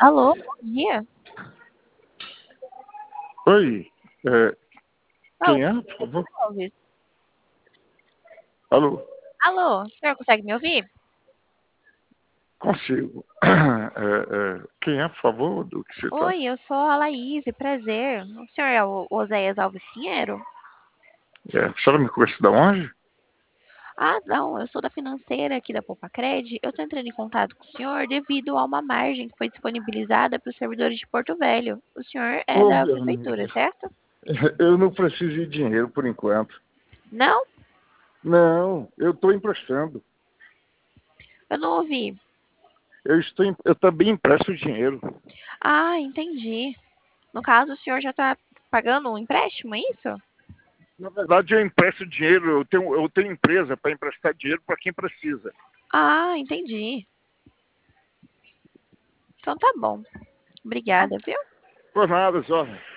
Alô, bom dia. Oi, Alô, quem é, por favor? Alves. Alô, Alô, o senhor consegue me ouvir? consigo. Quem é, por favor, do que se trata? Oi, eu sou a Laís, prazer. O senhor é o Oséias Alves Pinheiro? A senhora me conhece de onde? Ah, não, eu sou da financeira aqui da Poupacred. Eu estou entrando em contato com o senhor devido a uma margem que foi disponibilizada para os servidores de Porto Velho. O senhor é Ô, da minha prefeitura, amiga, certo? eu não preciso de dinheiro por enquanto. Não, Não, eu estou emprestando. eu não ouvi. Eu também empresto dinheiro. Ah, entendi. No caso, o senhor já está pagando um empréstimo, é isso? Na verdade, eu empresto dinheiro, eu tenho empresa para emprestar dinheiro para quem precisa. Ah, entendi. Então tá bom. Obrigada, viu? Por nada, só.